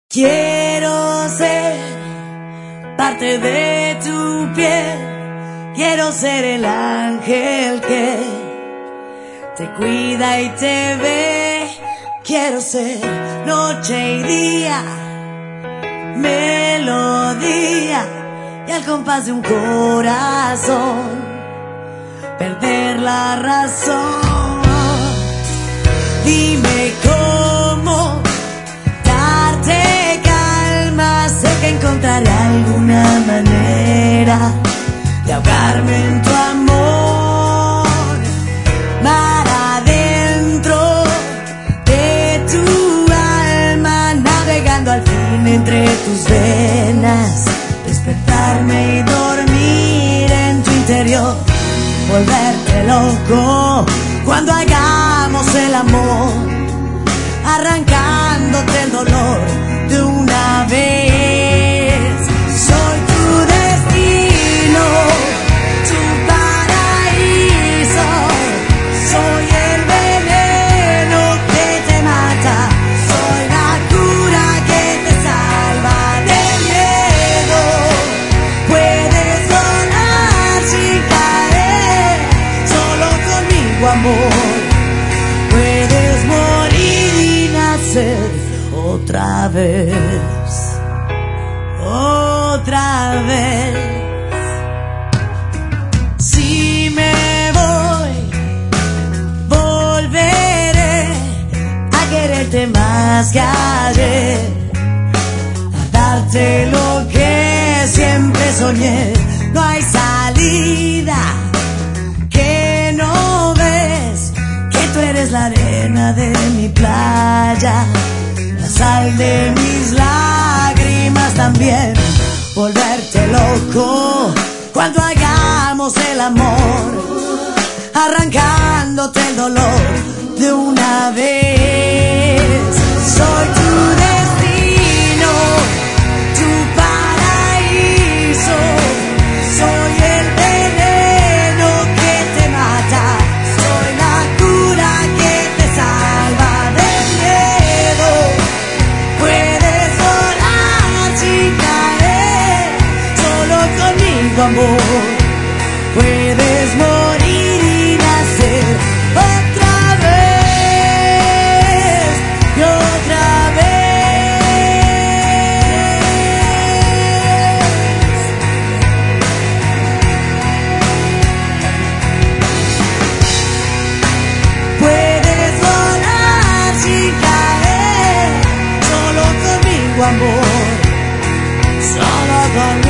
Quiero ser parte de tu piel, quiero ser el ángel que te cuida y te ve. Quiero ser noche y día, melodía y al compás de un corazón perder la razón. Dime cómo darte calma, sé que encontraré alguna manera de ahogarme en tu amor. Mar adentro de tu alma, navegando al fin entre tus venas, despertarme y dormir en tu interior, volverte loco cuando hagamos el amor, arrancándote el dolor de una vez. Soy tu destino, tu paraíso, soy el veneno que te mata, soy la cura que te salva del miedo. Puedes volar sin caer, solo conmigo, amor. Puedes morir y nacer otra vez, otra vez. Si me voy, volveré a quererte más que ayer, a darte lo que siempre soñé. No hay salida, que no ves que tú eres la arena de mi playa, la sal de mis lágrimas también. Volverte loco cuando hagamos el amor, arrancándote el dolor de una vez. Soy tu destino, tu paraíso, soy el veneno que te mata, soy la cura que te salva del miedo. Puedes volar sin caer, solo conmigo, amor. Puedes morir y nacer otra vez y otra vez. Puedes volar sin caer, solo conmigo, amor, solo conmigo.